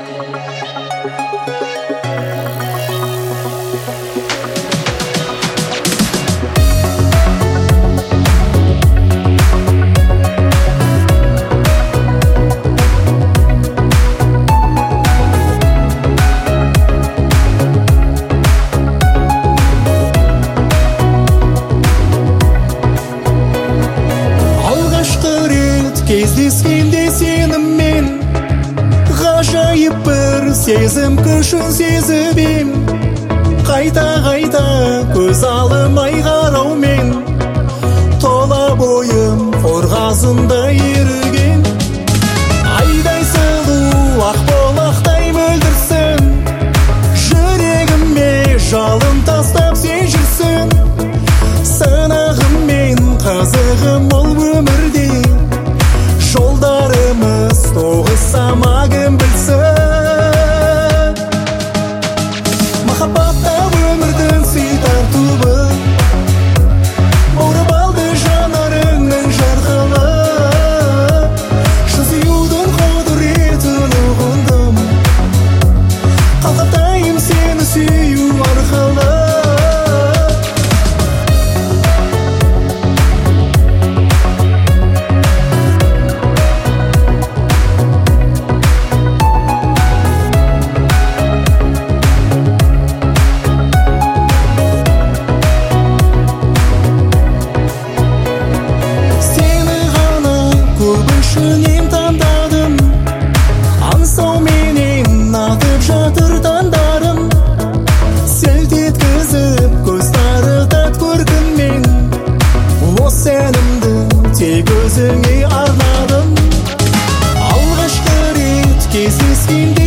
Кездескенде сеніммен ғажайып бір сезім күшін сезіп ем. Қайта көз алмай қараумен тола бойым қорғасындай еріген. Айдай сұлу ақ болақтай мөлдірсің, жүрегіме жалын тастап сен жүрсің. Сынағым мен қызығым ол өмірде, жолдарымыз тоғысса ма кім білсін. Махаббатта өмірдің сый тартуы, баурап алды жанарыңның жарқылы. Шын сүюдің құдыретін ұғындым, қалқатайым сені сүю арқылы. Көбіншінен таңдадым, аңсауменен атып жатыр таңдарым. Селт еткізіп көз тарытат көркіңмен, осы әнімді тек өзіңе арнадым. Алғашқы рет кездескенде